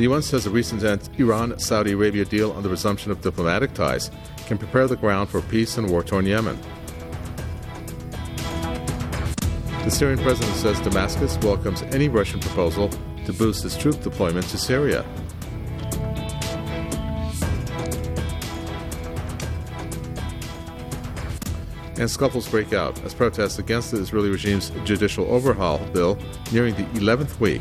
The UN says a recent Iran-Saudi Arabia deal on the resumption of diplomatic ties can prepare the ground for peace in war-torn Yemen. The Syrian president says Damascus welcomes any Russian proposal to boost its troop deployment to Syria. And scuffles break out as protests against the Israeli regime's judicial overhaul bill nearing the 11th week.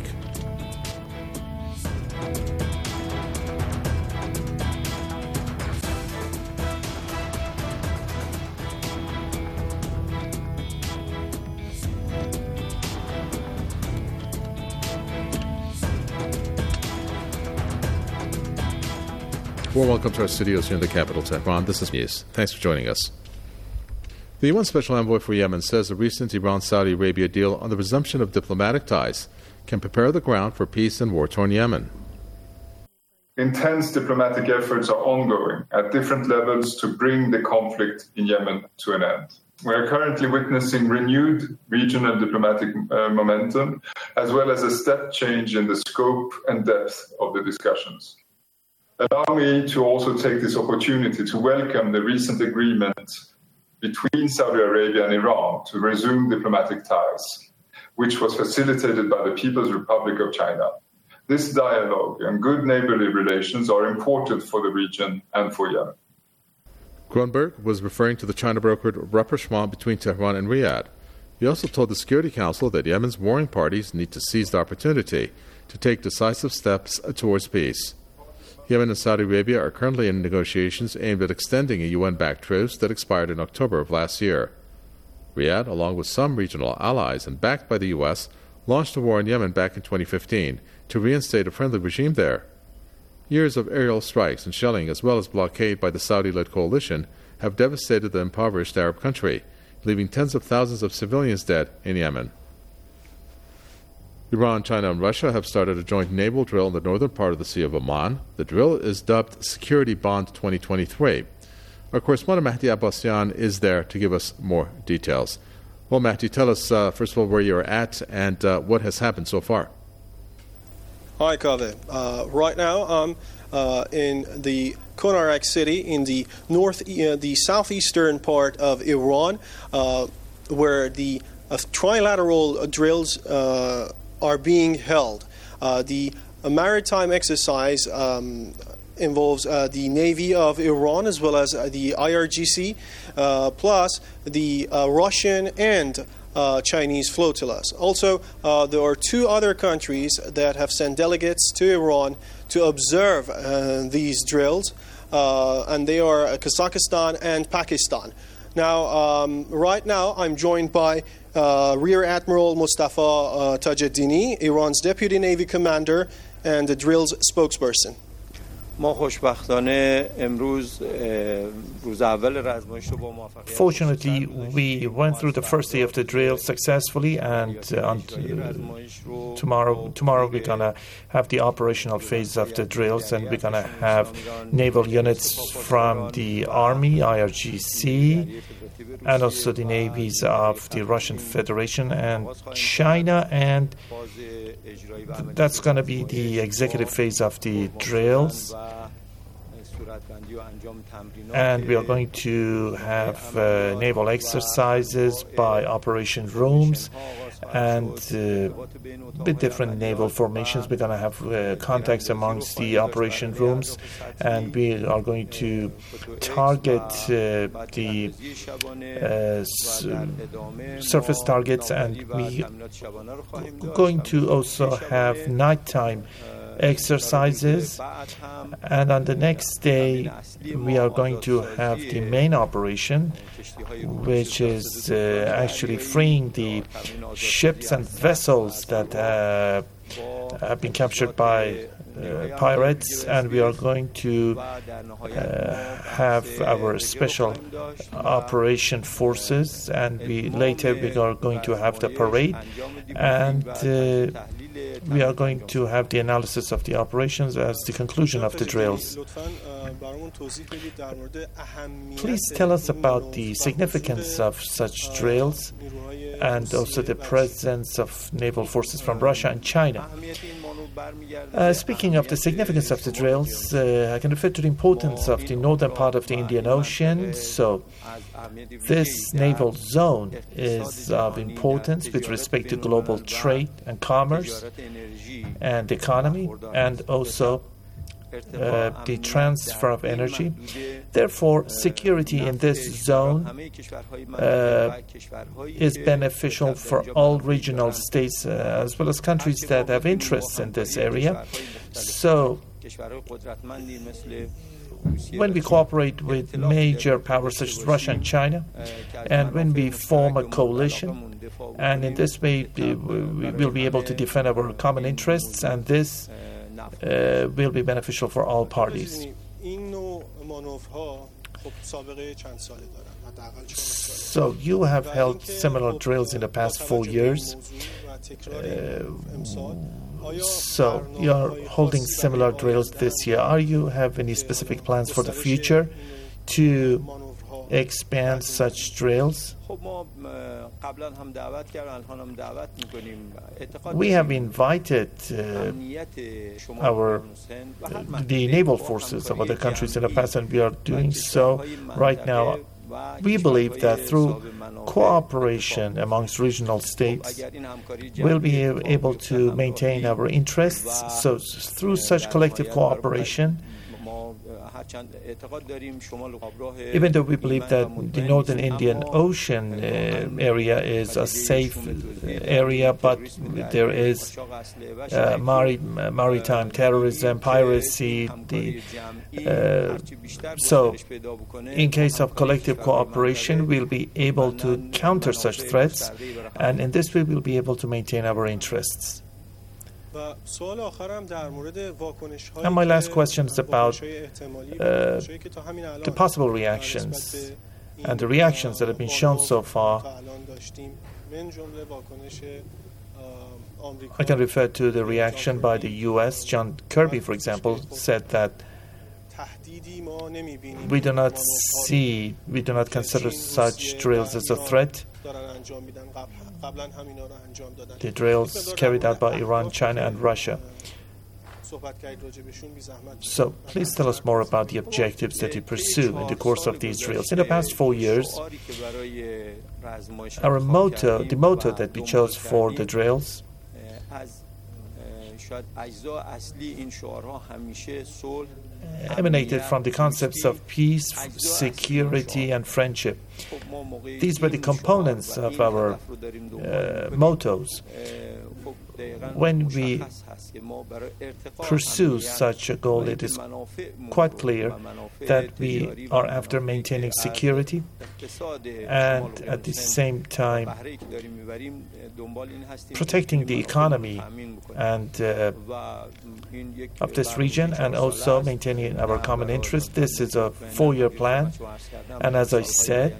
Warm welcome to our studios here in the capital, Tehran. This is News. Thanks for joining us. The UN Special Envoy for Yemen says a recent Iran-Saudi Arabia deal on the resumption of diplomatic ties can prepare the ground for peace in war-torn Yemen. Intense diplomatic efforts are ongoing at different levels to bring the conflict in Yemen to an end. We are currently witnessing renewed regional diplomatic momentum, as well as a step change in the scope and depth of the discussions. Allow me to also take this opportunity to welcome the recent agreement between Saudi Arabia and Iran to resume diplomatic ties, which was facilitated by the People's Republic of China. This dialogue and good neighborly relations are important for the region and for Yemen. Kronberg was referring to the China-brokered rapprochement between Tehran and Riyadh. He also told the Security Council that Yemen's warring parties need to seize the opportunity to take decisive steps towards peace. Yemen and Saudi Arabia are currently in negotiations aimed at extending a UN-backed truce that expired in October of last year. Riyadh, along with some regional allies and backed by the U.S., launched a war in Yemen back in 2015 to reinstate a friendly regime there. Years of aerial strikes and shelling, as well as blockade by the Saudi-led coalition, have devastated the impoverished Arab country, leaving tens of thousands of civilians dead in Yemen. Iran, China, and Russia have started a joint naval drill in the northern part of the Sea of Oman. The drill is dubbed Security Bond 2023. Our correspondent Mahdi Abbasian is there to give us more details. Well, Mahdi, tell us, first of all, where you're at and what has happened so far. Hi, Kaveh. Right now, I'm in the Konarak city in the the southeastern part of Iran, where the trilateral drills are being held. The maritime exercise involves the Navy of Iran as well as the IRGC, plus the Russian and Chinese flotillas. Also, there are two other countries that have sent delegates to Iran to observe these drills, and they are Kazakhstan and Pakistan. Now, right now, I'm joined by Rear Admiral Mustafa Tajeddini, Iran's Deputy Navy Commander and the drill's spokesperson. Fortunately, we went through the first day of the drill successfully, and tomorrow we're going to have the operational phase of the drills, and we're going to have naval units from the Army, IRGC, and also the navies of the Russian Federation and China, and that's going to be the executive phase of the drills. And we are going to have naval exercises by operation rooms, and with different naval formations. We're going to have contacts amongst the operation rooms, and we are going to target the surface targets, and we are going to also have nighttime exercises, and on the next day we are going to have the main operation, which is actually freeing the ships and vessels that have been captured by pirates, and we are going to have our special operation forces, and later we are going to have the parade, and we are going to have the analysis of the operations as the conclusion of the drills. Please tell us about the significance of such drills and also the presence of naval forces from Russia and China. Speaking of the significance of the drills, I can refer to the importance of the northern part of the Indian Ocean. So this naval zone is of importance with respect to global trade and commerce and economy, and also the transfer of energy. Therefore, security in this zone is beneficial for all regional states as well as countries that have interests in this area. So, when we cooperate with major powers such as Russia and China, and when we form a coalition, and in this way we will be able to defend our common interests, and this will be beneficial for all parties. So you have held similar drills in the past 4 years. So you are holding similar drills this year. Are you have any specific plans for the future to expand such drills? We have invited the naval forces of other countries in the past, and we are doing so right now. We believe that through cooperation amongst regional states, we'll be able to maintain our interests. So through such collective cooperation, even though we believe that the Northern Indian Ocean area is a safe area, but there is maritime terrorism, piracy. So, in case of collective cooperation, we'll be able to counter such threats, and in this way, we'll be able to maintain our interests. And my last question is about the possible reactions and the reactions that have been shown so far. I can refer to the reaction by the U.S. John Kirby, for example, said that we do not consider such drills as a threat. The drills carried out by Iran, China, and Russia. So, please tell us more about the objectives that you pursue in the course of these drills. In the past 4 years, the motto that we chose for the drills emanated from the concepts of peace, security, and friendship. These were the components of our mottos. When we pursue such a goal, it is quite clear that we are after maintaining security and at the same time protecting the economy and of this region, and also maintaining our common interest. This is a 4-year plan, and as I said,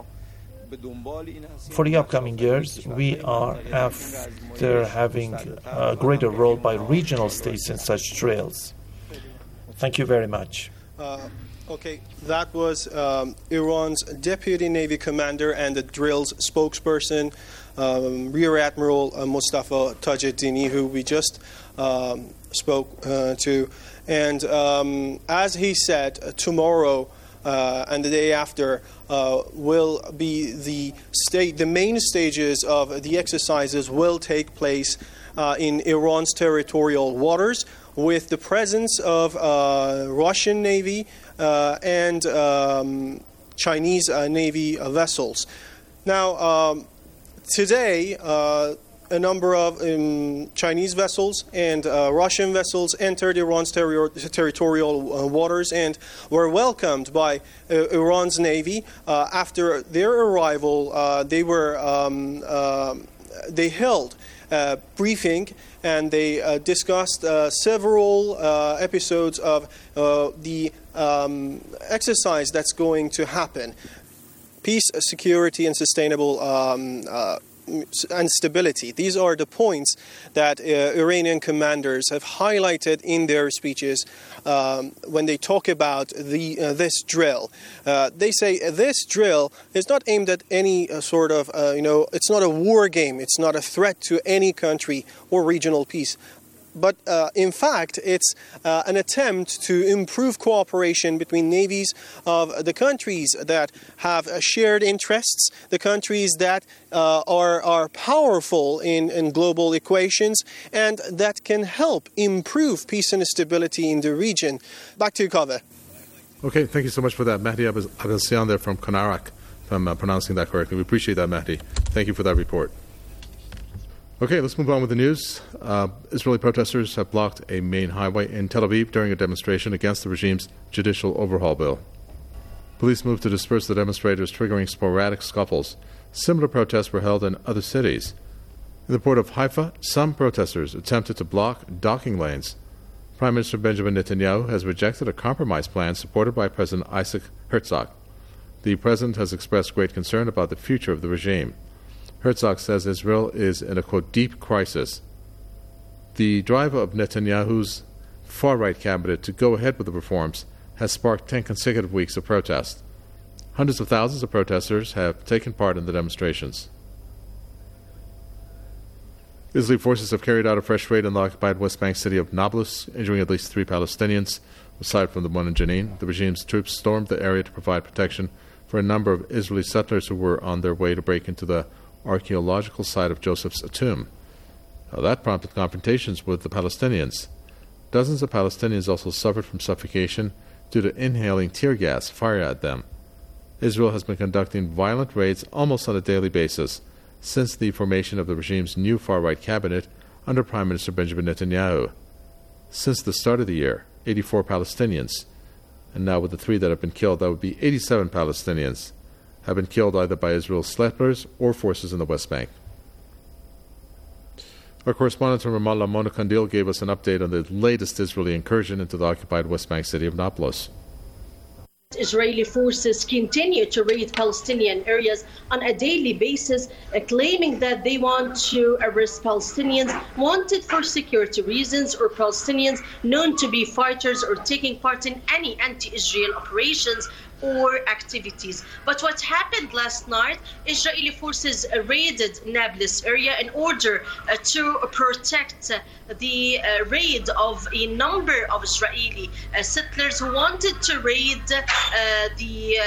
for the upcoming years, we are after having a greater role by regional states in such drills. Thank you very much. Okay, that was Iran's Deputy Navy Commander and the drill's spokesperson, Rear Admiral Mustafa Tajeddini, who we just spoke to. And as he said, tomorrow and the day after will be the main stages of the exercises will take place in Iran's territorial waters, with the presence of Russian Navy and Chinese Navy vessels. Now, today, a number of Chinese vessels and Russian vessels entered Iran's territorial waters and were welcomed by Iran's Navy. After their arrival, they held a briefing, and they discussed several episodes of the exercise that's going to happen. Peace, security, and sustainable and stability. These are the points that Iranian commanders have highlighted in their speeches when they talk about this drill. They say this drill is not aimed at any sort of, it's not a war game. It's not a threat to any country or regional peace. but in fact, it's an attempt to improve cooperation between navies of the countries that have shared interests, the countries that are powerful in global equations, and that can help improve peace and stability in the region. Back to you, Kaveh. Okay, thank you so much for that. Mahdi Abelsian there from Konarak, if I'm pronouncing that correctly. We appreciate that, Mahdi. Thank you for that report. Okay, let's move on with the news. Israeli protesters have blocked a main highway in Tel Aviv during a demonstration against the regime's judicial overhaul bill. Police moved to disperse the demonstrators, triggering sporadic scuffles. Similar protests were held in other cities. In the port of Haifa, some protesters attempted to block docking lanes. Prime Minister Benjamin Netanyahu has rejected a compromise plan supported by President Isaac Herzog. The president has expressed great concern about the future of the regime. Herzog says Israel is in a, quote, deep crisis. The drive of Netanyahu's far-right cabinet to go ahead with the reforms has sparked 10 consecutive weeks of protest. Hundreds of thousands of protesters have taken part in the demonstrations. Israeli forces have carried out a fresh raid in the occupied West Bank city of Nablus, injuring at least 3 Palestinians. Aside from the one in Jenin, the regime's troops stormed the area to provide protection for a number of Israeli settlers who were on their way to break into the archaeological site of Joseph's tomb. That prompted confrontations with the Palestinians. Dozens of Palestinians also suffered from suffocation due to inhaling tear gas fired at them. Israel has been conducting violent raids almost on a daily basis since the formation of the regime's new far-right cabinet under Prime Minister Benjamin Netanyahu. Since the start of the year, 84 Palestinians, and now with the 3 that have been killed, that would be 87 Palestinians, have been killed either by Israel's settlers or forces in the West Bank. Our correspondent in Ramallah, Mona Kandil, gave us an update on the latest Israeli incursion into the occupied West Bank city of Nablus. Israeli forces continue to raid Palestinian areas on a daily basis, claiming that they want to arrest Palestinians wanted for security reasons or Palestinians known to be fighters or taking part in any anti-Israel operations or activities. But what happened last night, Israeli forces raided Nablus area in order to protect the raid of a number of Israeli settlers who wanted to raid the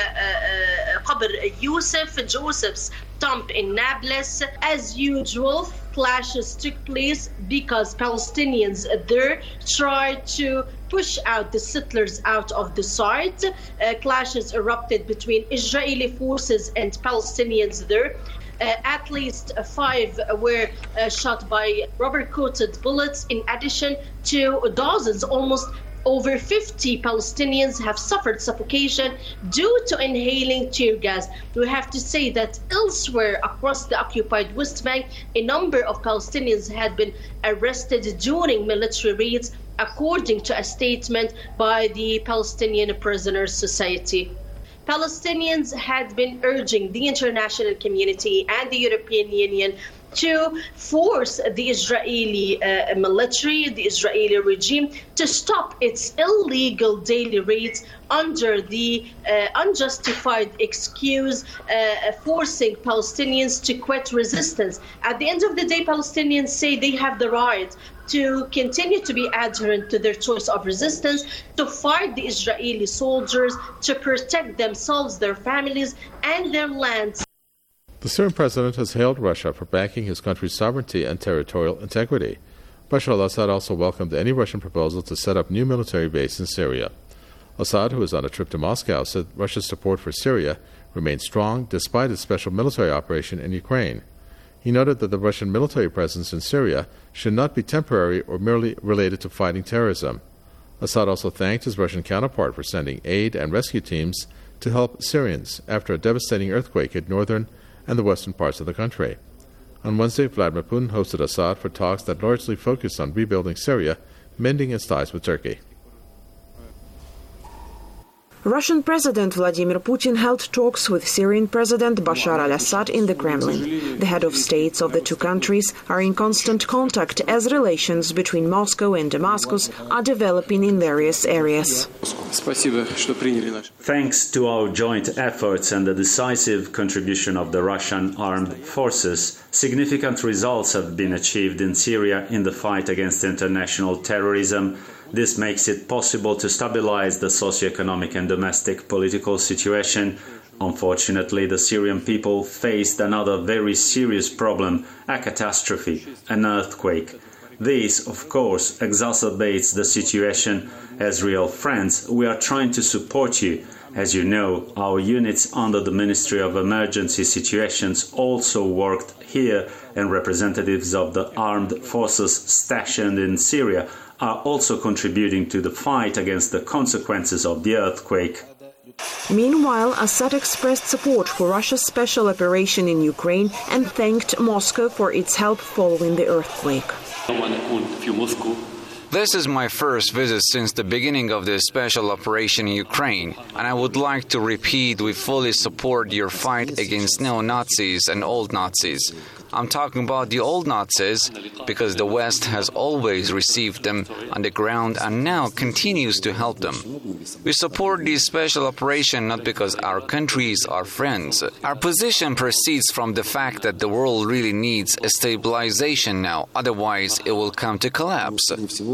Qabr Joseph's tomb in Nablus. As usual, clashes took place because Palestinians there tried to push out the settlers out of the site. Clashes erupted between Israeli forces and Palestinians there. At least 5 were shot by rubber-coated bullets, in addition to dozens, almost over 50 Palestinians have suffered suffocation due to inhaling tear gas. We have to say that elsewhere across the occupied West Bank, a number of Palestinians had been arrested during military raids, according to a statement by the Palestinian Prisoners Society. Palestinians had been urging the international community and the European Union to force the Israeli military, the Israeli regime, to stop its illegal daily raids under the unjustified excuse forcing Palestinians to quit resistance. At the end of the day, Palestinians say they have the right to continue to be adherent to their choice of resistance, to fight the Israeli soldiers, to protect themselves, their families, and their lands. The Syrian president has hailed Russia for backing his country's sovereignty and territorial integrity. Bashar al-Assad also welcomed any Russian proposal to set up new military base in Syria. Assad, who is on a trip to Moscow, said Russia's support for Syria remains strong despite its special military operation in Ukraine. He noted that the Russian military presence in Syria should not be temporary or merely related to fighting terrorism. Assad also thanked his Russian counterpart for sending aid and rescue teams to help Syrians after a devastating earthquake hit northern and the western parts of the country. On Wednesday, Vladimir Putin hosted Assad for talks that largely focused on rebuilding Syria, mending its ties with Turkey. Russian President Vladimir Putin held talks with Syrian President Bashar al-Assad in the Kremlin. The head of states of the two countries are in constant contact as relations between Moscow and Damascus are developing in various areas. Thanks to our joint efforts and the decisive contribution of the Russian armed forces, significant results have been achieved in Syria in the fight against international terrorism. This makes it possible to stabilize the socio-economic and domestic political situation. Unfortunately, the Syrian people faced another very serious problem, a catastrophe, an earthquake. This, of course, exacerbates the situation. As real friends, we are trying to support you. As you know, our units under the Ministry of Emergency Situations also worked here, and representatives of the armed forces stationed in Syria are also contributing to the fight against the consequences of the earthquake. Meanwhile, Assad expressed support for Russia's special operation in Ukraine and thanked Moscow for its help following the earthquake. This is my first visit since the beginning of this special operation in Ukraine, and I would like to repeat we fully support your fight against neo-Nazis and old Nazis. I'm talking about the old Nazis because the West has always received them on the ground and now continues to help them. We support this special operation not because our countries are friends. Our position proceeds from the fact that the world really needs a stabilization now, otherwise it will come to collapse.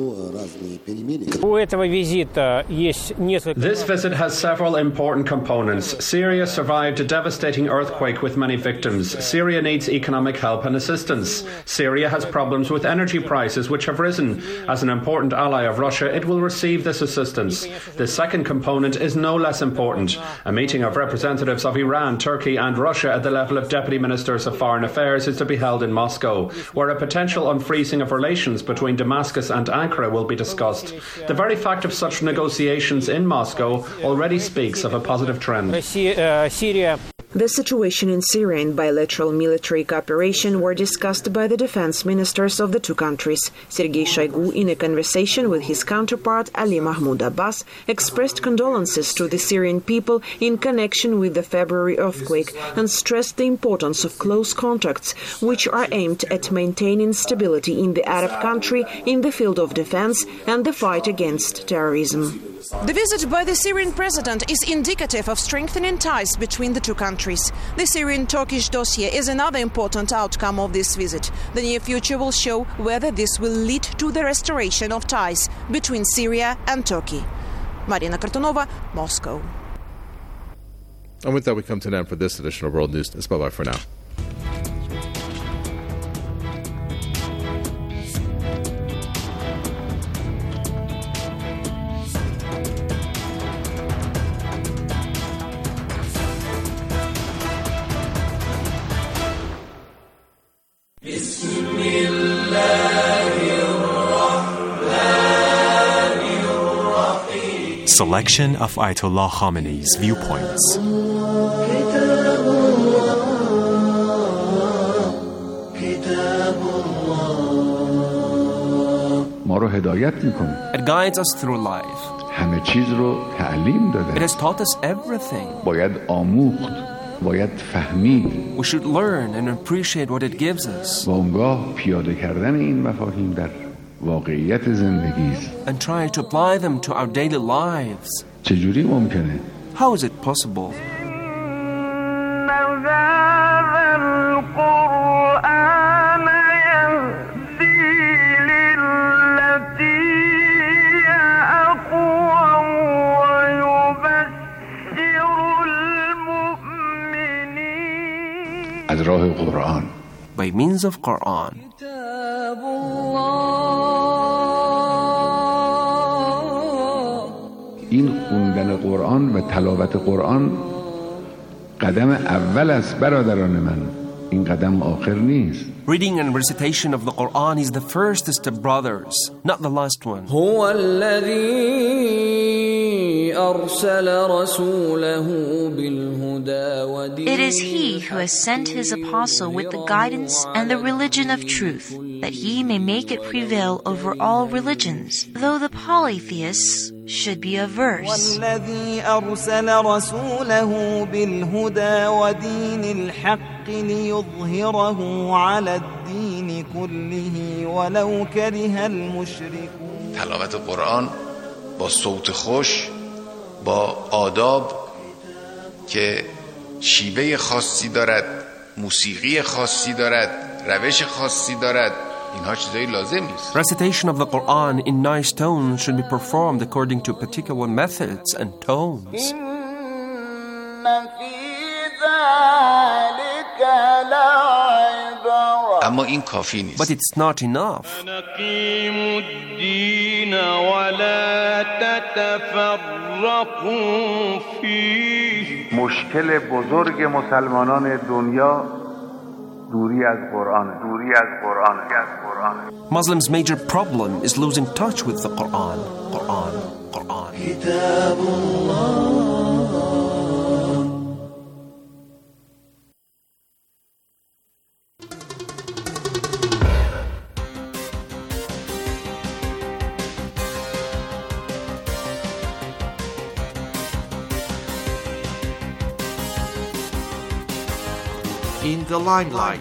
This visit has several important components. Syria survived a devastating earthquake with many victims. Syria needs economic help and assistance. Syria has problems with energy prices which have risen. As an important ally of Russia, it will receive this assistance. The second component is no less important. A meeting of representatives of Iran, Turkey and Russia at the level of Deputy Ministers of Foreign Affairs is to be held in Moscow, where a potential unfreezing of relations between Damascus and Ankara will be discussed. The very fact of such negotiations in Moscow already speaks of a positive trend. The situation in Syria and bilateral military cooperation were discussed by the defense ministers of the two countries. Sergei Shoigu, in a conversation with his counterpart Ali Mahmoud Abbas, expressed condolences to the Syrian people in connection with the February earthquake and stressed the importance of close contacts, which are aimed at maintaining stability in the Arab country in the field of defense and the fight against terrorism. The visit by the Syrian president is indicative of strengthening ties between the two countries. The Syrian-Turkish dossier is another important outcome of this visit. The near future will show whether this will lead to the restoration of ties between Syria and Turkey. Marina Kartunova, Moscow. And with that, we come to an end for this edition of World News. It's bye-bye for now. Selection of Ayatollah Khamenei's viewpoints. It guides us through life. It has taught us everything. We should learn and appreciate what it gives us. And try to apply them to our daily lives. How is it possible? By means of Quran. این خوندن قرآن و تلاوت قرآن قدم اول است برادران من. این قدم آخر نیست. Reading and recitation of the Quran is the first step, brothers, not the last one. هو الذي It is he who has sent his apostle with the guidance and the religion of truth, that he may make it prevail over all religions, though the polytheists should be averse. تلاوت قرآن با صوت خوش، با آداب که شیوه خاصی دارد، موسیقی خاصی دارد، روش خاصی دارد، اینها چیزایی لازم نیست. Recitation of the Quran in nice tones should be performed according to particular methods and tones. اما این کافی نیست. But it's not enough. مشکل بزرگ مسلمانان دنیا دوری از قرآن. Muslims' major problem is losing touch with the Quran. In the limelight.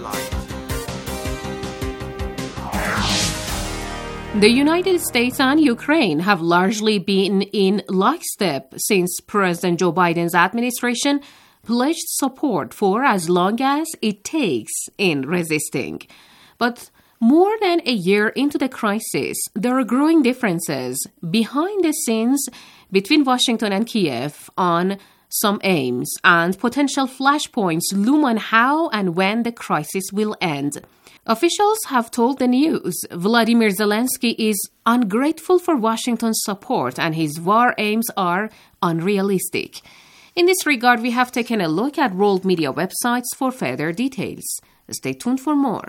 The United States and Ukraine have largely been in lockstep since President Joe Biden's administration pledged support for as long as it takes in resisting. But more than a year into the crisis, there are growing differences behind the scenes between Washington and Kiev on some aims, and potential flashpoints loom on how and when the crisis will end. Officials have told the news Vladimir Zelensky is ungrateful for Washington's support and his war aims are unrealistic. In this regard, we have taken a look at world media websites for further details. Stay tuned for more.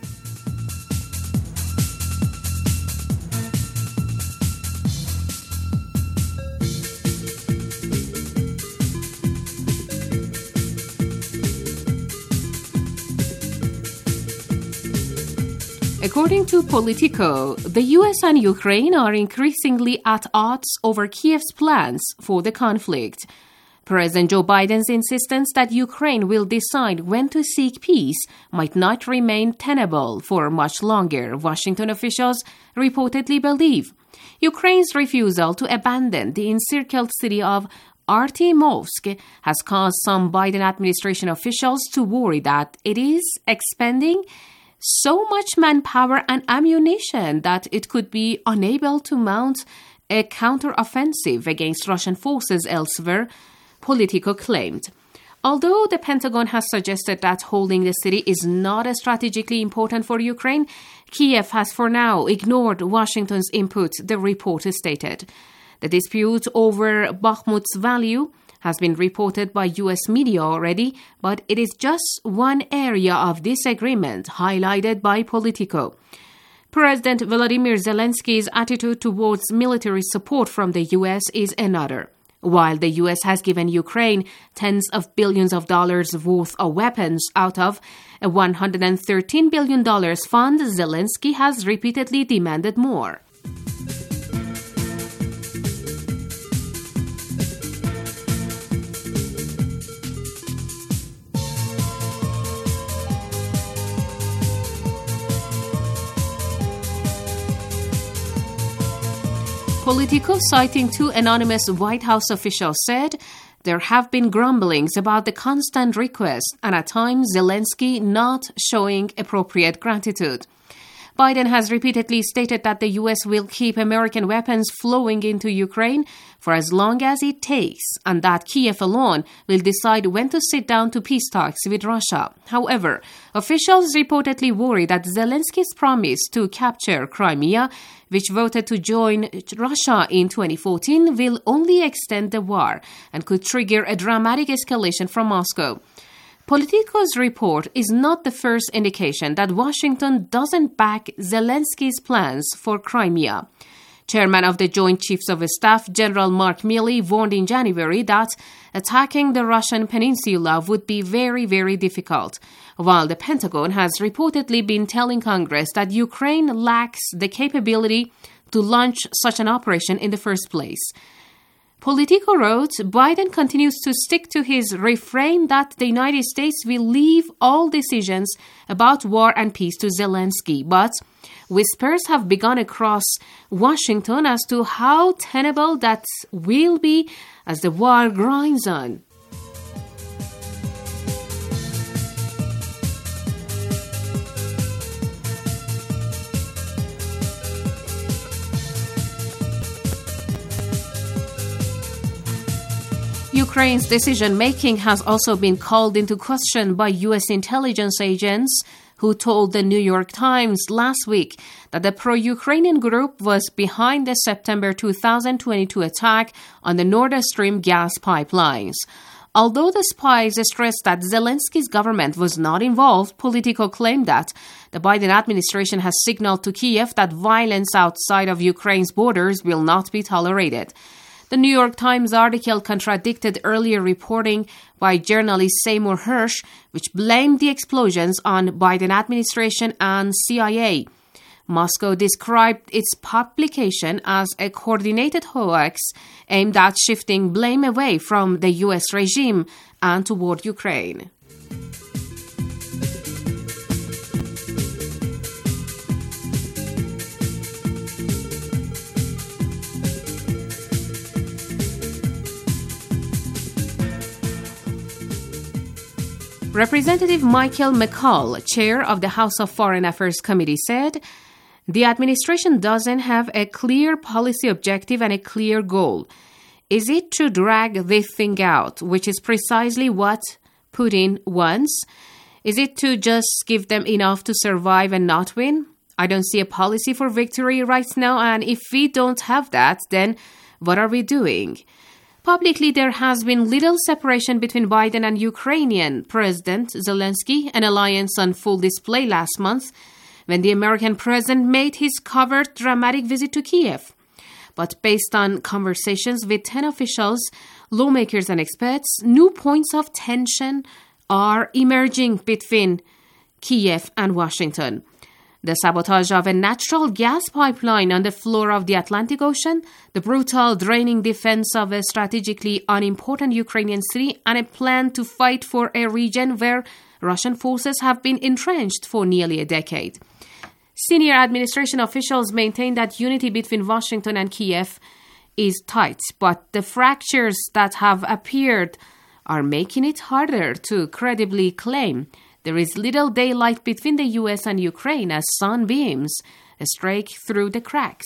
According to Politico, the US and Ukraine are increasingly at odds over Kiev's plans for the conflict. President Joe Biden's insistence that Ukraine will decide when to seek peace might not remain tenable for much longer, Washington officials reportedly believe. Ukraine's refusal to abandon the encircled city of Artyomovsk has caused some Biden administration officials to worry that it is expending so much manpower and ammunition that it could be unable to mount a counteroffensive against Russian forces elsewhere, Politico claimed. Although the Pentagon has suggested that holding the city is not strategically important for Ukraine, Kiev has for now ignored Washington's input, the report stated. The dispute over Bakhmut's value has been reported by U.S. media already, but it is just one area of disagreement highlighted by Politico. President Volodymyr Zelensky's attitude towards military support from the U.S. is another. While the U.S. has given Ukraine tens of billions of dollars worth of weapons out of a $113 billion fund, Zelensky has repeatedly demanded more. Politico, citing two anonymous White House officials, said there have been grumblings about the constant request and at times Zelensky not showing appropriate gratitude. Biden has repeatedly stated that the U.S. will keep American weapons flowing into Ukraine for as long as it takes, and that Kiev alone will decide when to sit down to peace talks with Russia. However, officials reportedly worry that Zelensky's promise to capture Crimea, which voted to join Russia in 2014, will only extend the war and could trigger a dramatic escalation from Moscow. Politico's report is not the first indication that Washington doesn't back Zelensky's plans for Crimea. Chairman of the Joint Chiefs of Staff, General Mark Milley, warned in January that attacking the Russian peninsula would be very, very difficult, while the Pentagon has reportedly been telling Congress that Ukraine lacks the capability to launch such an operation in the first place. Politico wrote, Biden continues to stick to his refrain that the United States will leave all decisions about war and peace to Zelensky, but whispers have begun across Washington as to how tenable that will be as the war grinds on. Ukraine's decision-making has also been called into question by U.S. intelligence agents who told the New York Times last week that the pro-Ukrainian group was behind the September 2022 attack on the Nord Stream gas pipelines. Although the spies stressed that Zelensky's government was not involved, Politico claimed that the Biden administration has signaled to Kiev that violence outside of Ukraine's borders will not be tolerated. The New York Times article contradicted earlier reporting by journalist Seymour Hersh, which blamed the explosions on Biden administration and CIA. Moscow described its publication as a coordinated hoax aimed at shifting blame away from the U.S. regime and toward Ukraine. Representative Michael McCall, chair of the House of Foreign Affairs Committee, said, the administration doesn't have a clear policy objective and a clear goal. Is it to drag this thing out, which is precisely what Putin wants? Is it to just give them enough to survive and not win? I don't see a policy for victory right now, and if we don't have that, then what are we doing? Publicly, there has been little separation between Biden and Ukrainian President Zelensky, an alliance on full display last month when the American president made his covered dramatic visit to Kiev. But based on conversations with 10 officials, lawmakers and experts, new points of tension are emerging between Kiev and Washington. The sabotage of a natural gas pipeline on the floor of the Atlantic Ocean, the brutal draining defense of a strategically unimportant Ukrainian city, and a plan to fight for a region where Russian forces have been entrenched for nearly a decade. Senior administration officials maintain that unity between Washington and Kiev is tight, but the fractures that have appeared are making it harder to credibly claim there is little daylight between the U.S. and Ukraine as sunbeams strike through the cracks.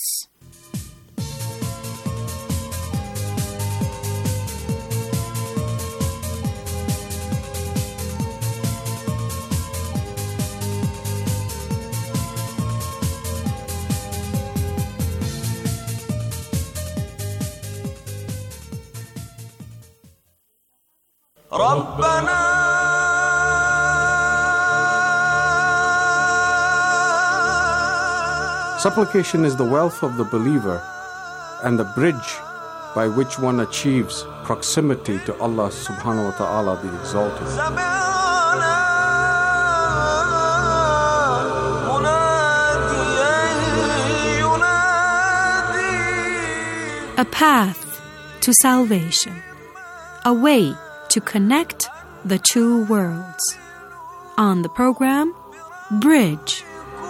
Supplication is the wealth of the believer and the bridge by which one achieves proximity to Allah subhanahu wa ta'ala the Exalted. A path to salvation, a way to connect the two worlds. On the program, Bridge.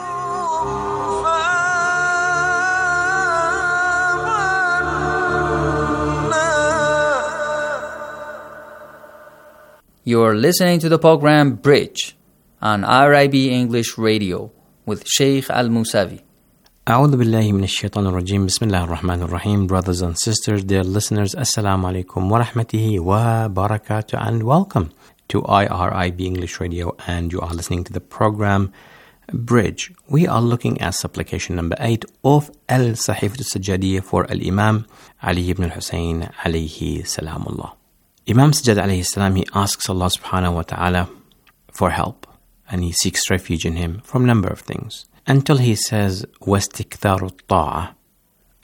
You're listening to the program Bridge on RIB English Radio with Sheikh Al-Musavi. أعوذ بالله من الشيطان الرجيم بسم الله الرحمن الرحيم. Brothers and sisters, dear listeners, Assalamu alaikum wa rahmatullahi wa barakatuh, and welcome to IRIB English Radio, and you are listening to the program Bridge. We are looking at supplication number 8 of Al-Sahifat al-Sajjadiyya for Al-Imam Ali ibn al-Husayn alayhi salamullah. Imam Sajjad alayhi salam, he asks Allah subhanahu wa ta'ala for help, and he seeks refuge in him from a number of things, until he says, وَاسْتِكْثَارُ الطَّاعَةِ,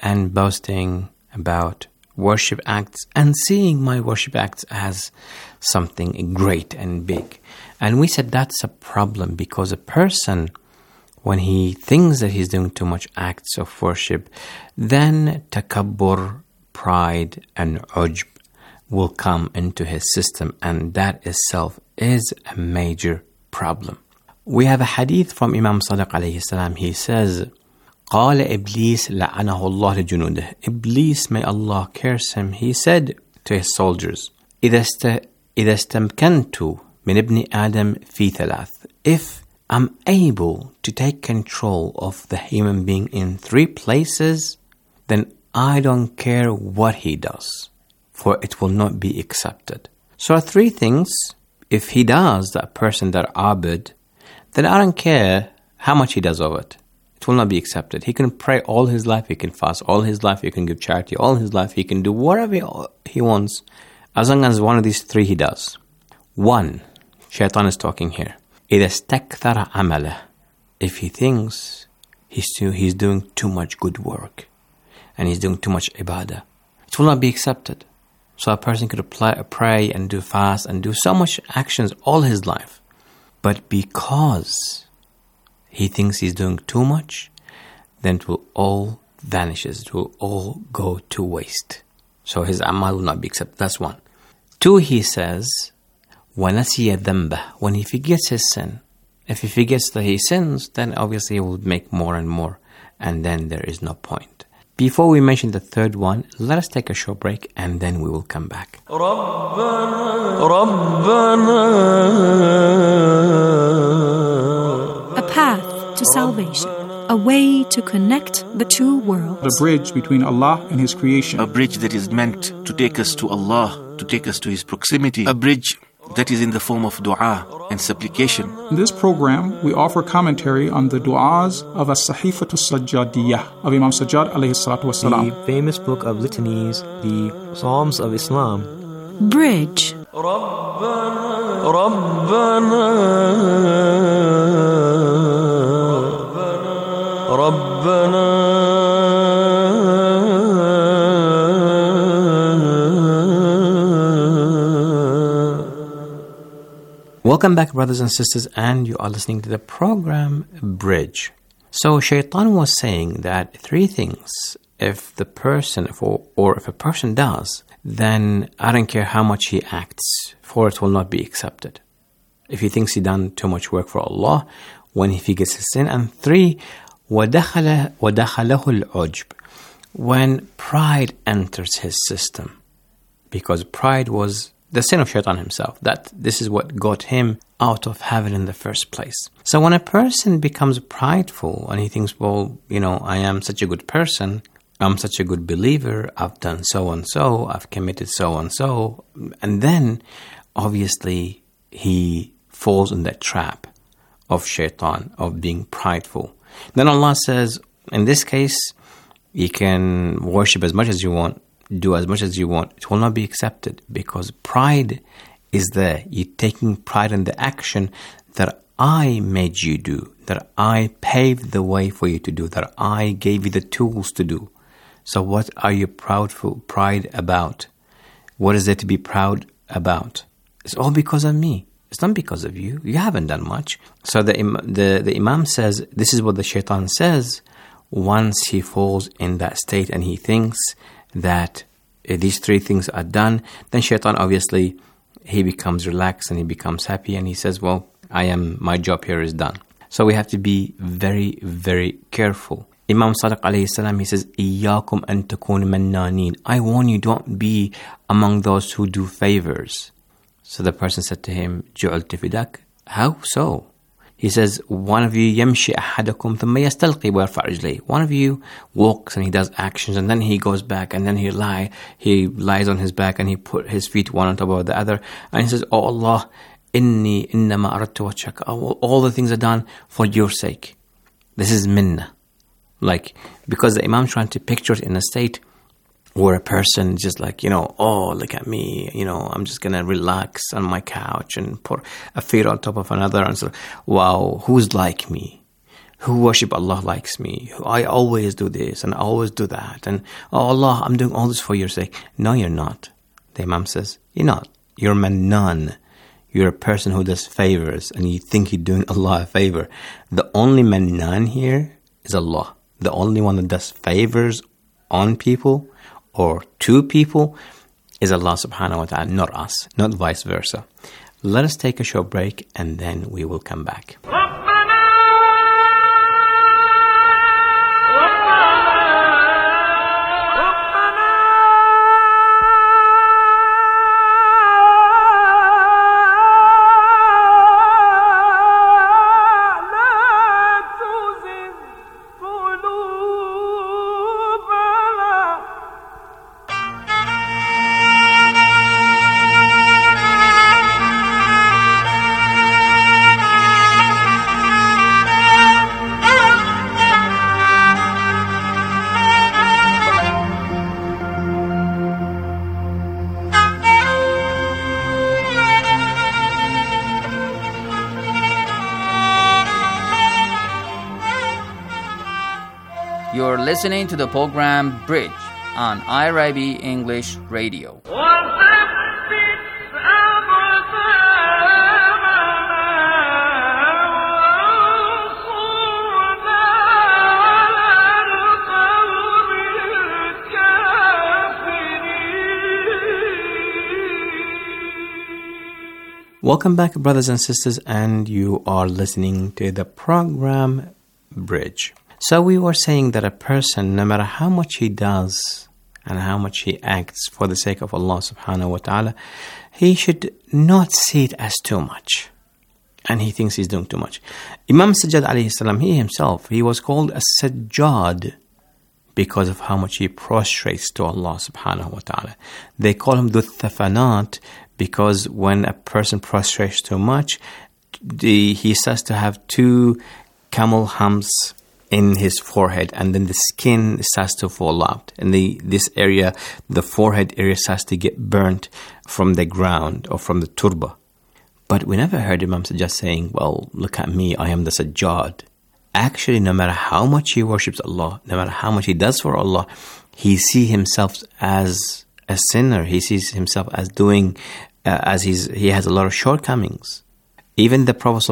and boasting about worship acts and seeing my worship acts as something great and big. And we said that's a problem, because a person, when he thinks that he's doing too much acts of worship, then takabbur, pride and ujb will come into his system, and that itself is a major problem. We have a hadith from Imam Sadiq alayhi salam. He says, قال إبليس لعنه الله لجنوده. Iblis, may Allah curse him, he said to his soldiers, إذا استمكنت من ابن آدم في ثلاث. If I'm able to take control of the human being in 3 places, then I don't care what he does, for it will not be accepted. So 3 things, if he does, that person, that abid, then I don't care how much he does of it. It will not be accepted. He can pray all his life, he can fast all his life, he can give charity all his life, he can do whatever he wants, as long as one of these 3 he does. 1, Shaitan is talking here. إِذَا اسْتَكْثَرَ عَمَلَهُ. If he thinks he's doing too much good work, and he's doing too much ibadah, it will not be accepted. So a person could pray and do fast and do so much actions all his life, but because he thinks he's doing too much, then it will all vanishes. It will all go to waste. So his amal will not be accepted. That's 1. 2, he says, وَنَسِيَ ذَنْبَهُ. When he forgets his sin, if he forgets that he sins, then obviously he will make more and more, and then there is no point. Before we mention the 3rd one, let us take a short break, and then we will come back. A path to salvation. A way to connect the 2 worlds. The bridge between Allah and His creation. A bridge that is meant to take us to Allah, to take us to His proximity. A bridge that is in the form of dua and supplication. In this program, we offer commentary on the du'as of As-Sahifatu Sajjadiyah of Imam Sajjad alayhi salatu wasalam. The famous book of litanies, the Psalms of Islam. Bridge. Welcome back, brothers and sisters, and you are listening to the program Bridge. So Shaitan was saying that 3 things, if the person, or if a person does, then I don't care how much he acts, for it will not be accepted. If he thinks he done too much work for Allah, when he forgets his sin. And 3, وَدَخَلَهُ الْعُجْبِ. When pride enters his system, because pride was the sin of Shaitan himself, that this is what got him out of heaven in the first place. So when a person becomes prideful and he thinks, well, I am such a good person, I'm such a good believer, I've done so and so, I've committed so and so, and then obviously he falls in that trap of Shaitan, of being prideful. Then Allah says, in this case, you can worship as much as you want, do as much as you want. It will not be accepted, because pride is there. You're taking pride in the action that I made you do, that I paved the way for you to do, that I gave you the tools to do. So what are you pride about? What is there to be proud about? It's all because of me. It's not because of you. You haven't done much. So the Imam says, this is what the Shaitan says once he falls in that state and he thinks that these 3 things are done, then Shaitan obviously, he becomes relaxed and he becomes happy and he says, well, my job here is done. So we have to be very, very careful. Imam Sadiq alayhi salam, he says, إِيَّاكُمْ أَن تَكُونُ مَنَّانِينَ. I warn you, don't be among those who do favors. So the person said to him, جُعِلْتِ فِدَاكَ. How so? He says, one of you يَمْشِي أَحَدَكُمْ ثُمَّ يَسْتَلْقِي وَيَرْفَعْ رِجْلَيْهِ. One of you walks and he does actions and then he goes back and then he lies on his back and he put his feet one on top of the other and he says, oh Allah, inni innama aradtu wajhaka. All the things are done for your sake. This is minna. Because the Imam's trying to picture it in a state where a person just oh, look at me, I'm just going to relax on my couch and put a feet on top of another and say, wow, who's like me? who worship Allah likes me. I always do this and I always do that. And, oh Allah, I'm doing all this for your sake. No, you're not. The Imam says, you're not. You're mannan. You're a person who does favors and you think you're doing Allah a favor. The only mannan here is Allah. The only one that does favors on people or to people is Allah subhanahu wa ta'ala, not us, not vice versa. Let us take a short break and then we will come back. You're listening to the program Bridge on IRIB English Radio. Welcome back, brothers and sisters, and you are listening to the program Bridge. So we were saying that a person, no matter how much he does and how much he acts for the sake of Allah subhanahu wa ta'ala, he should not see it as too much. And he thinks he's doing too much. Imam Sajjad alayhi salam, he himself, he was called a Sajjad because of how much he prostrates to Allah subhanahu wa ta'ala. They call him Dhut Thafanat because when a person prostrates too much, he starts to have two camel humps in his forehead, and then the skin starts to fall out. And this area, the forehead area, starts to get burnt from the ground or from the turba. But we never heard Imam Sajjad saying, well, look at me, I am the Sajjad. Actually, no matter how much he worships Allah, no matter how much he does for Allah, he sees himself as a sinner. He sees himself as doing, he has a lot of shortcomings. Even the Prophet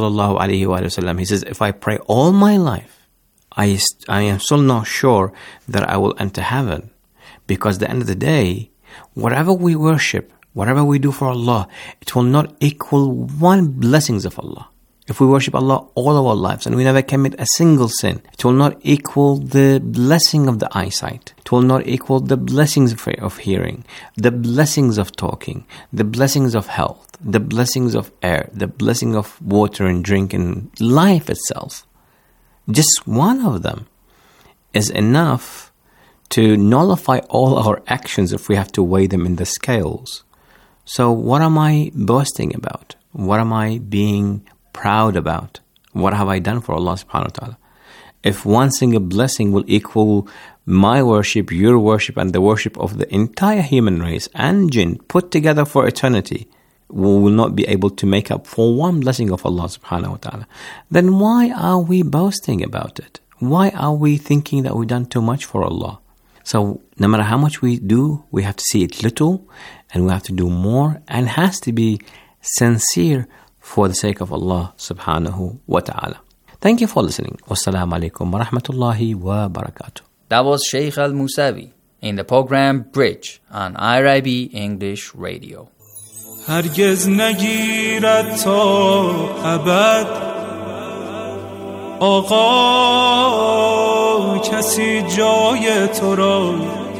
ﷺ, he says, if I pray all my life, I am still not sure that I will enter heaven. Because at the end of the day, whatever we worship, whatever we do for Allah, it will not equal one blessings of Allah. If we worship Allah all of our lives and we never commit a single sin, it will not equal the blessing of the eyesight. It will not equal the blessings of hearing, the blessings of talking, the blessings of health, the blessings of air, the blessing of water and drink and life itself. Just one of them is enough to nullify all our actions if we have to weigh them in the scales. So what am I boasting about? What am I being proud about? What have I done for Allah subhanahu wa ta'ala? If one single blessing will equal my worship, your worship, and the worship of the entire human race and jinn put together for eternity, we will not be able to make up for one blessing of Allah subhanahu wa ta'ala. Then why are we boasting about it? Why are we thinking that we've done too much for Allah? So no matter how much we do, we have to see it little and we have to do more, and has to be sincere for the sake of Allah subhanahu wa ta'ala. Thank you for listening. Wassalamu alaikum wa rahmatullahi wa barakatuh. That was Sheikh Al-Musawi in the program Bridge on IRIB English Radio. هرگز نگیرد تا ابد آقا کسی جای تو را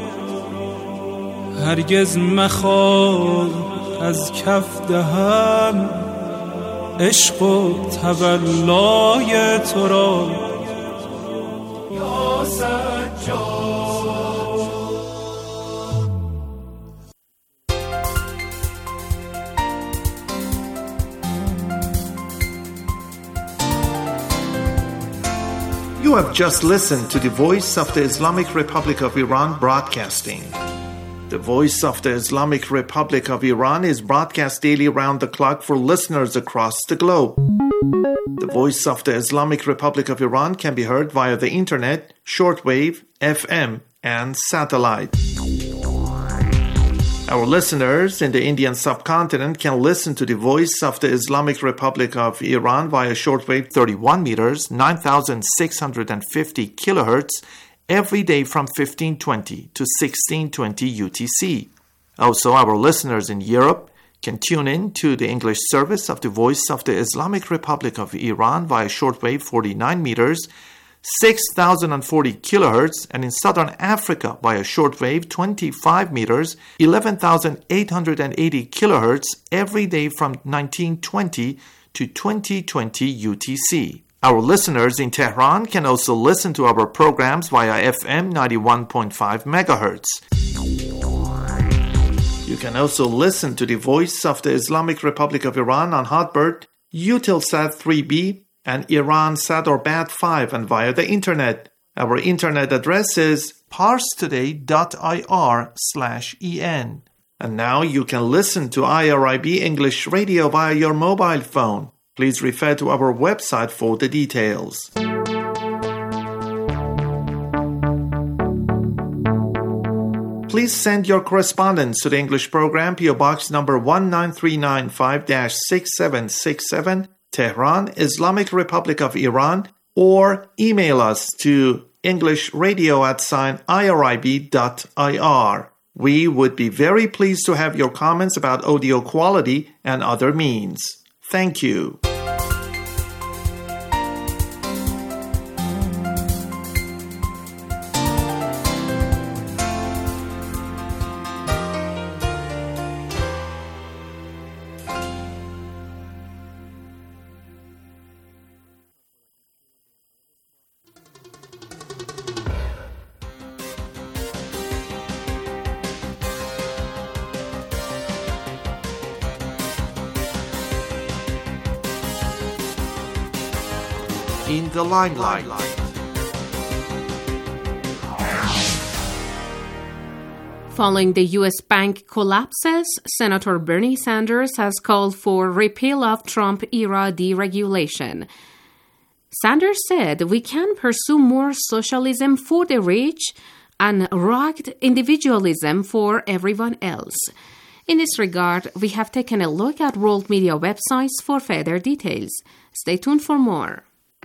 هرگز مخواه از کف دهم عشق و تولای تو را یا سجاد. You have just listened to the Voice of the Islamic Republic of Iran broadcasting. The Voice of the Islamic Republic of Iran is broadcast daily around the clock for listeners across the globe. The Voice of the Islamic Republic of Iran can be heard via the internet, shortwave, FM, and satellite. Our listeners in the Indian subcontinent can listen to the Voice of the Islamic Republic of Iran via shortwave 31 meters, 9,650 kilohertz, every day from 1520 to 1620 UTC. Also, our listeners in Europe can tune in to the English service of the Voice of the Islamic Republic of Iran via shortwave 49 meters, 6,040 kilohertz, and in Southern Africa via shortwave 25 meters, 11,880 kilohertz, every day from 1920 to 2020 UTC. Our listeners in Tehran can also listen to our programs via FM 91.5 megahertz. You can also listen to the Voice of the Islamic Republic of Iran on Hotbird, Eutelsat 3B, and Iransat or Bat5, and via the internet. Our internet address is parstoday.ir/en. And now you can listen to IRIB English Radio via your mobile phone. Please refer to our website for the details. Please send your correspondence to the English program, PO Box number 19395-6767, Tehran, Islamic Republic of Iran, or email us to englishradio@irib.ir. We would be very pleased to have your comments about audio quality and other means. Thank you. In the limelight. Following the U.S. bank collapses, Senator Bernie Sanders has called for repeal of Trump-era deregulation. Sanders said we can pursue more socialism for the rich and rugged individualism for everyone else. In this regard, we have taken a look at world media websites for further details. Stay tuned for more.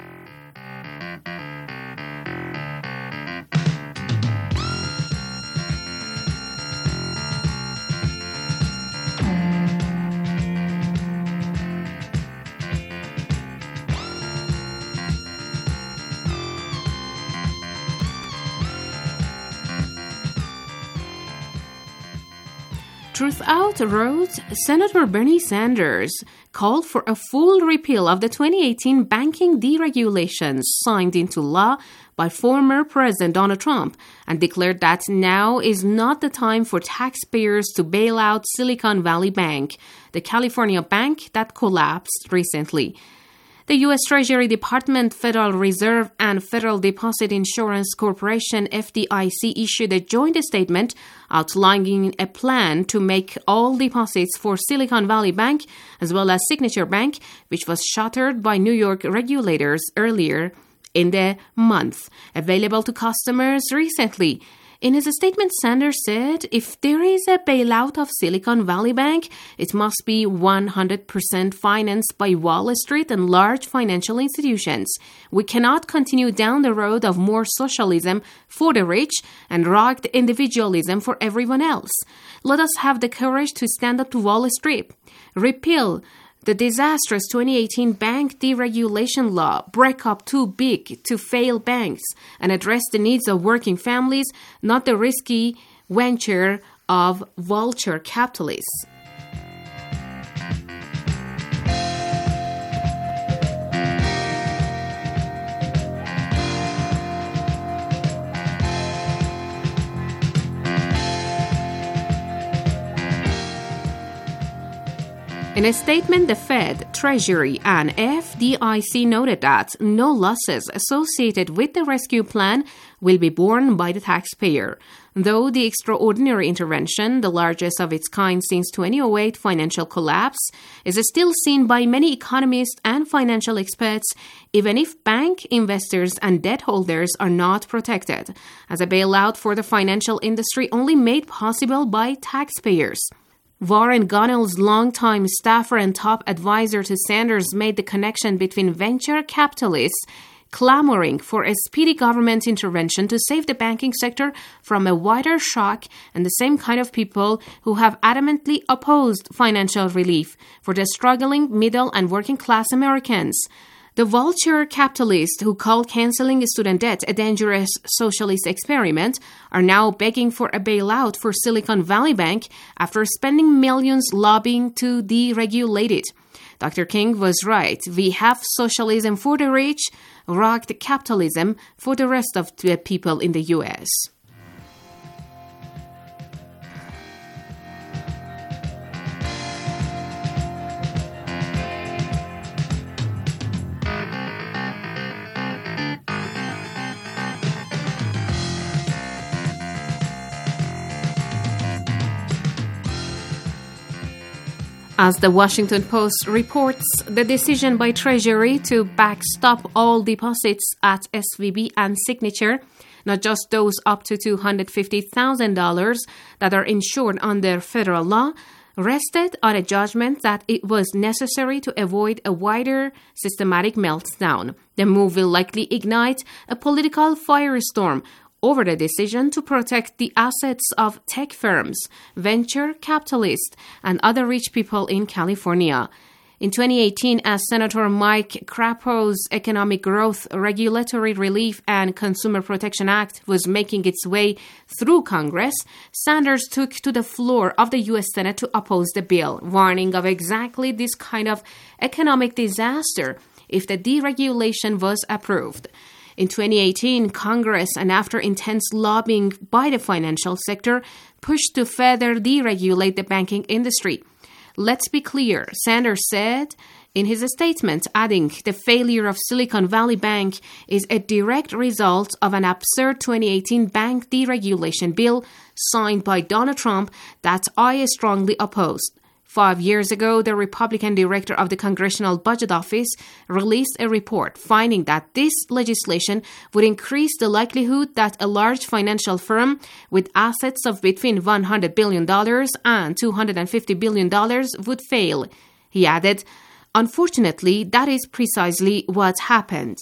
Truthout wrote, Senator Bernie Sanders called for a full repeal of the 2018 banking deregulations signed into law by former President Donald Trump and declared that now is not the time for taxpayers to bail out Silicon Valley Bank, the California bank that collapsed recently. The U.S. Treasury Department, Federal Reserve, and Federal Deposit Insurance Corporation, FDIC, issued a joint statement outlining a plan to make all deposits for Silicon Valley Bank, as well as Signature Bank, which was shuttered by New York regulators earlier in the month, available to customers recently. In his statement, Sanders said, if there is a bailout of Silicon Valley Bank, it must be 100% financed by Wall Street and large financial institutions. We cannot continue down the road of more socialism for the rich and rugged individualism for everyone else. Let us have the courage to stand up to Wall Street, repeal the disastrous 2018 bank deregulation law, break up too big to fail banks, and address the needs of working families, not the risky venture of vulture capitalists. In a statement, the Fed, Treasury, and FDIC noted that no losses associated with the rescue plan will be borne by the taxpayer, though the extraordinary intervention, the largest of its kind since 2008 financial collapse, is still seen by many economists and financial experts, even if bank investors and debt holders are not protected, as a bailout for the financial industry only made possible by taxpayers. Warren Gunnell's longtime staffer and top advisor to Sanders made the connection between venture capitalists clamoring for a speedy government intervention to save the banking sector from a wider shock and the same kind of people who have adamantly opposed financial relief for the struggling middle and working class Americans. The vulture capitalists who called canceling student debt a dangerous socialist experiment are now begging for a bailout for Silicon Valley Bank after spending millions lobbying to deregulate it. Dr. King was right. We have socialism for the rich, rocked capitalism for the rest of the people in the U.S. As the Washington Post reports, the decision by Treasury to backstop all deposits at SVB and Signature, not just those up to $250,000 that are insured under federal law, rested on a judgment that it was necessary to avoid a wider systematic meltdown. The move will likely ignite a political firestorm over the decision to protect the assets of tech firms, venture capitalists, and other rich people in California. In 2018, as Senator Mike Crapo's Economic Growth, Regulatory Relief, and Consumer Protection Act was making its way through Congress, Sanders took to the floor of the U.S. Senate to oppose the bill, warning of exactly this kind of economic disaster if the deregulation was approved. In 2018, Congress, and after intense lobbying by the financial sector, pushed to further deregulate the banking industry. Let's be clear, Sanders said in his statement, adding, the failure of Silicon Valley Bank is a direct result of an absurd 2018 bank deregulation bill signed by Donald Trump that I strongly opposed. 5 years ago, the Republican director of the Congressional Budget Office released a report finding that this legislation would increase the likelihood that a large financial firm with assets of between $100 billion and $250 billion would fail. He added, unfortunately, that is precisely what happened.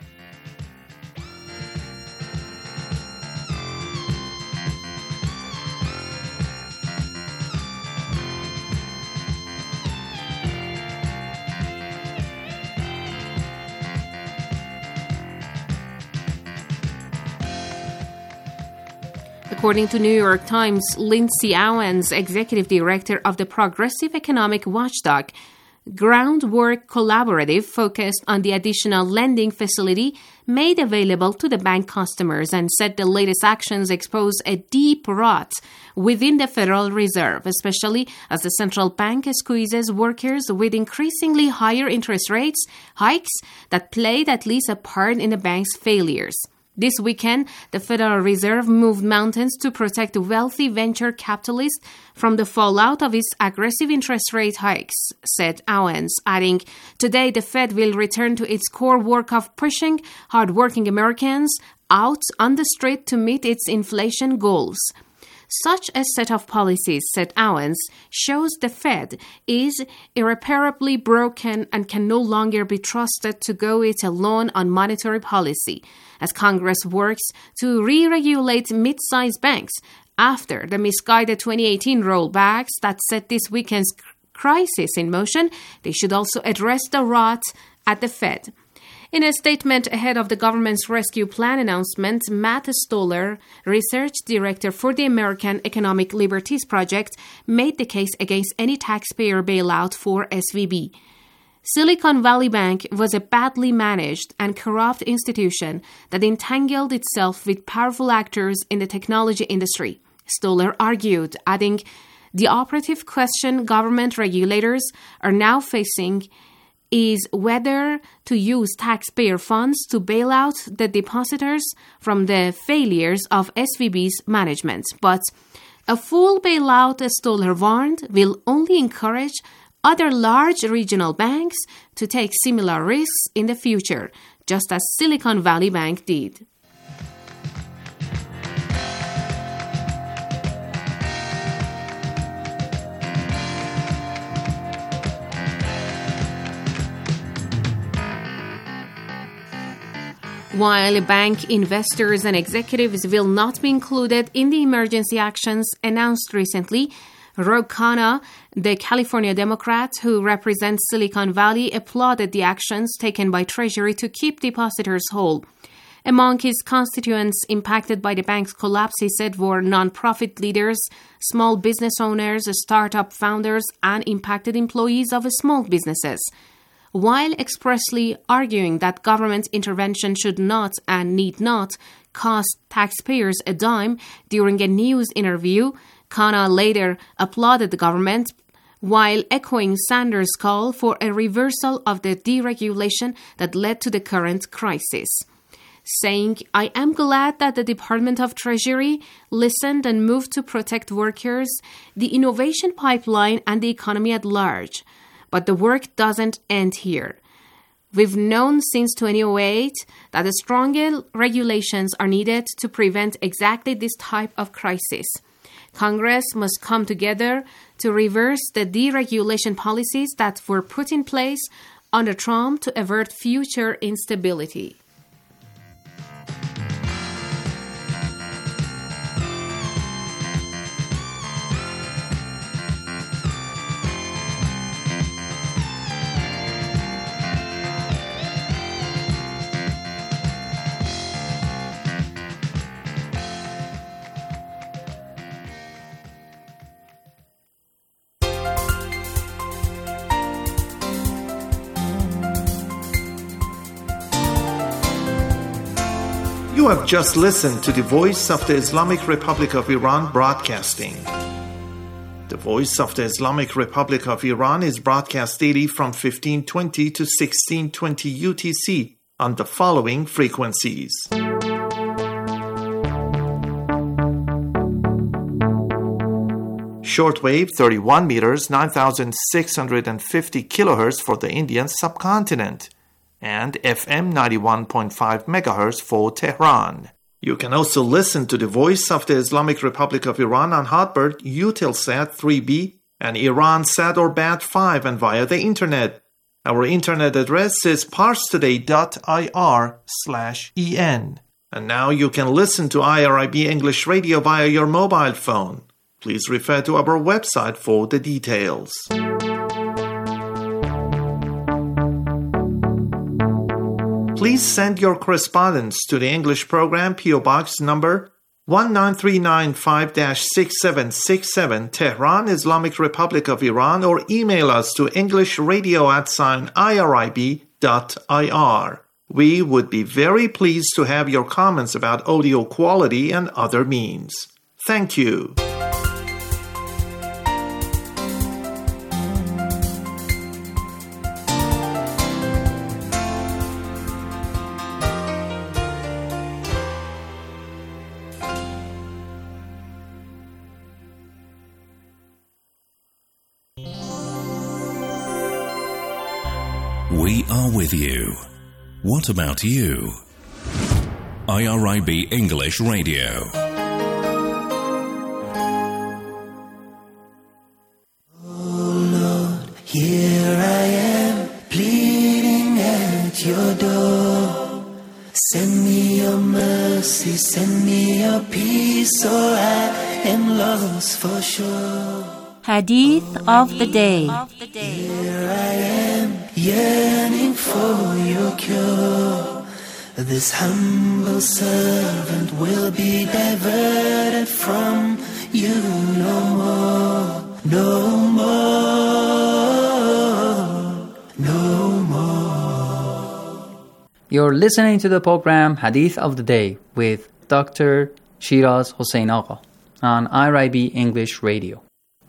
According to New York Times, Lindsay Owens, executive director of the Progressive Economic Watchdog, Groundwork Collaborative focused on the additional lending facility made available to the bank customers and said the latest actions expose a deep rot within the Federal Reserve, especially as the central bank squeezes workers with increasingly higher interest rates, hikes that played at least a part in the bank's failures. This weekend, the Federal Reserve moved mountains to protect wealthy venture capitalists from the fallout of its aggressive interest rate hikes, said Owens, adding, today the Fed will return to its core work of pushing hardworking Americans out on the street to meet its inflation goals. Such a set of policies, said Owens, shows the Fed is irreparably broken and can no longer be trusted to go it alone on monetary policy, as Congress works to re-regulate mid-sized banks after the misguided 2018 rollbacks that set this weekend's crisis in motion. They should also address the rot at the Fed. In a statement ahead of the government's rescue plan announcement, Matt Stoller, research director for the American Economic Liberties Project, made the case against any taxpayer bailout for SVB. Silicon Valley Bank was a badly managed and corrupt institution that entangled itself with powerful actors in the technology industry, Stoller argued, adding, The operative question government regulators are now facing is whether to use taxpayer funds to bail out the depositors from the failures of SVB's management. But a full bailout, as Stoller warned, will only encourage other large regional banks to take similar risks in the future, just as Silicon Valley Bank did. While bank investors and executives will not be included in the emergency actions announced recently, Ro Khanna, the California Democrat who represents Silicon Valley, applauded the actions taken by Treasury to keep depositors whole. Among his constituents impacted by the bank's collapse, he said, were nonprofit leaders, small business owners, startup founders, and impacted employees of small businesses. While expressly arguing that government intervention should not and need not cost taxpayers a dime during a news interview, Khanna later applauded the government while echoing Sanders' call for a reversal of the deregulation that led to the current crisis, saying, "I am glad that the Department of Treasury listened and moved to protect workers, the innovation pipeline, and the economy at large. But the work doesn't end here. We've known since 2008 that stronger regulations are needed to prevent exactly this type of crisis. Congress must come together to reverse the deregulation policies that were put in place under Trump to avert future instability." You have just listened to the Voice of the Islamic Republic of Iran broadcasting. The Voice of the Islamic Republic of Iran is broadcast daily from 1520 to 1620 UTC on the following frequencies. Shortwave 31 meters, 9,650 kilohertz for the Indian subcontinent, and FM 91.5 megahertz for Tehran. You can also listen to the Voice of the Islamic Republic of Iran on Hotbird, Eutelsat 3B, and Iransat or Bat5, and via the internet. Our internet address is parstoday.ir/en. And now you can listen to IRIB English Radio via your mobile phone. Please refer to our website for the details. Please send your correspondence to the English program, P.O. Box number 19395-6767, Tehran, Islamic Republic of Iran, or email us to englishradio@irib.ir. We would be very pleased to have your comments about audio quality and other means. Thank you. We are with you. What about you? IRIB English Radio. Oh Lord, here I am, pleading at your door. Send me your mercy, send me your peace, or I am lost for sure. Hadith of the Day. Here I am, yearning for your cure. This humble servant will be diverted from you no more, no more, no more. You're listening to the program Hadith of the Day with Dr. Shiraz Hossein Agha on IRIB English Radio.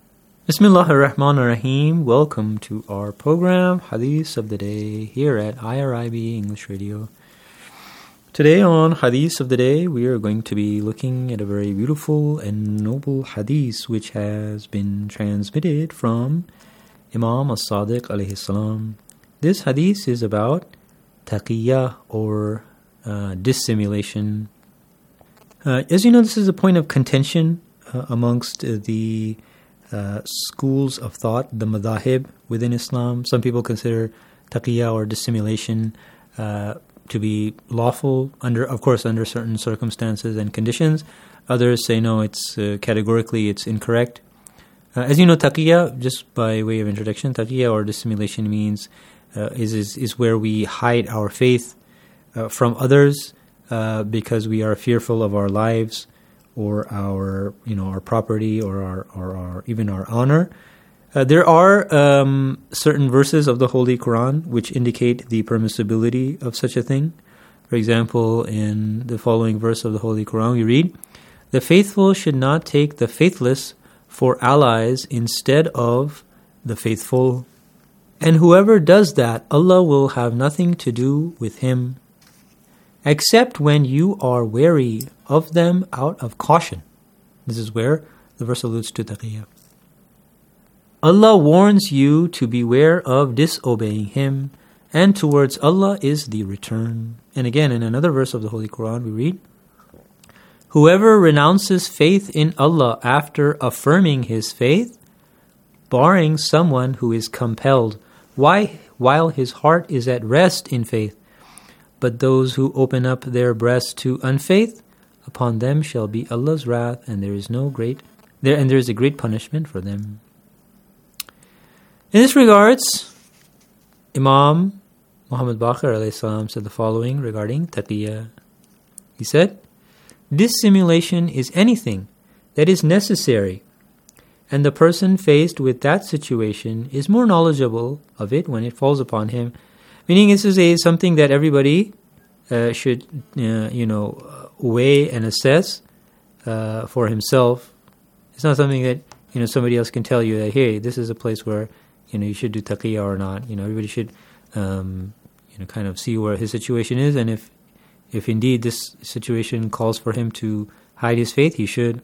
Bismillah ar-Rahman ar-Rahim. Welcome to our program, Hadith of the Day, here at IRIB English Radio. Today on Hadith of the Day, we are going to be looking at a very beautiful and noble Hadith which has been transmitted from Imam As-Sadiq alayhi salam. This Hadith is about taqiyya or dissimulation. As you know, this is a point of contention amongst the schools of thought, the madahib within Islam. Some people consider taqiyya or dissimulation to be lawful, of course, under certain circumstances and conditions. Others say no, it's categorically it's incorrect. As you know, taqiyya, just by way of introduction, taqiyya or dissimulation means is where we hide our faith from others because we are fearful of our lives or our property or our even our honor. There are certain verses of the Holy Quran which indicate the permissibility of such a thing. For example, in the following verse of the Holy Quran, we read, "The faithful should not take the faithless for allies instead of the faithful. And whoever does that, Allah will have nothing to do with him, except when you are wary of them out of caution." This is where the verse alludes to taqiyya. Allah warns you to beware of disobeying Him, and towards Allah is the return. And again, in another verse of the Holy Quran, we read, "Whoever renounces faith in Allah after affirming his faith, barring someone who is compelled, while his heart is at rest in faith, but those who open up their breasts to unfaith, upon them shall be Allah's wrath, and there is a great punishment for them." In this regards, Imam Muhammad Baqir alayhi salam said the following regarding taqiyya. He said, "Dissimulation is anything that is necessary, and the person faced with that situation is more knowledgeable of it when it falls upon him." Meaning, this is something that everybody should, weigh and assess for himself. It's not something that somebody else can tell you that, hey, this is a place where you should do taqiyya or not. Everybody should kind of see where his situation is, and if indeed this situation calls for him to hide his faith, he should.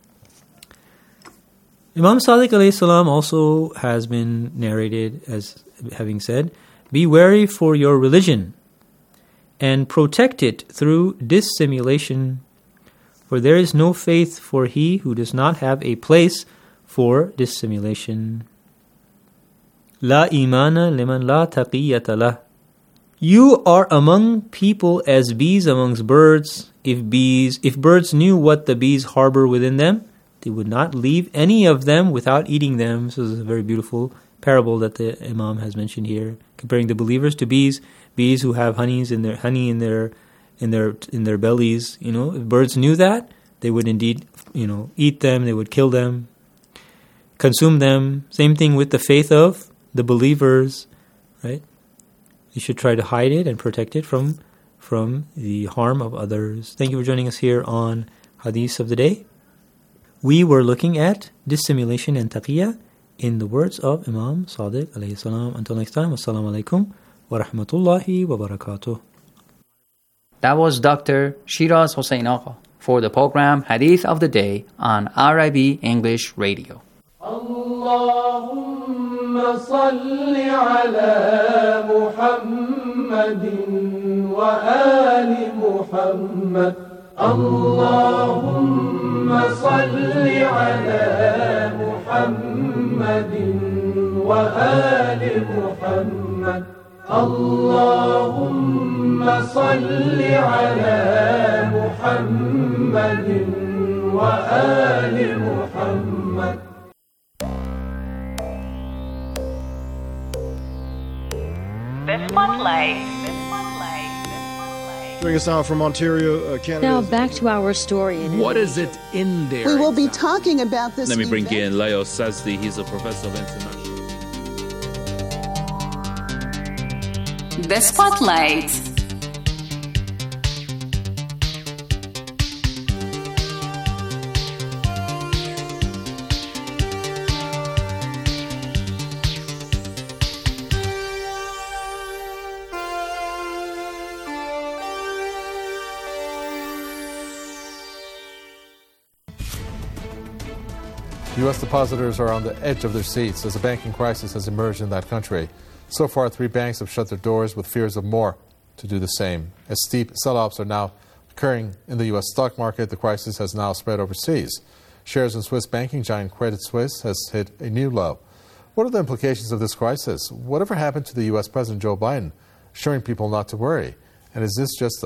Imam Sadiq alayhi salam also has been narrated as having said, "Be wary for your religion and protect it through dissimulation, for there is no faith for he who does not have a place for dissimulation." La imana liman la taqiyyata lah. You are among people as bees amongst birds. If birds knew what the bees harbor within them, they would not leave any of them without eating them. So this is a very beautiful parable that the Imam has mentioned here, comparing the believers to bees who have honey in their bellies. If birds knew that, they would indeed eat them. They would kill them, consume them. Same thing with the faith of the believers, right? You should try to hide it and protect it from the harm of others. Thank you for joining us here on Hadith of the Day. We were looking at dissimulation and taqiyya in the words of Imam Sadiq alayhi salam. Until next time, assalamu alaikum wa rahmatullahi wa barakatuh. That was Dr. Shiraz Hossein Agha for the program Hadith of the Day on IRIB English Radio. اللهم صل على محمد وآل محمد اللهم صل على محمد وآل محمد اللهم صل على محمد وآل محمد. The Spotlight. Joining us now from Ontario, Canada. Now back to our story. What is it in there? We will be talking about this. Let me bring in Leo Sazdi. He's a professor of international. The Spotlight. U.S. depositors are on the edge of their seats as a banking crisis has emerged in that country. So far, 3 banks have shut their doors with fears of more to do the same. As steep sell-offs are now occurring in the U.S. stock market, the crisis has now spread overseas. Shares in Swiss banking giant Credit Suisse has hit a new low. What are the implications of this crisis? Whatever happened to the U.S. President Joe Biden assuring people not to worry? And is this just a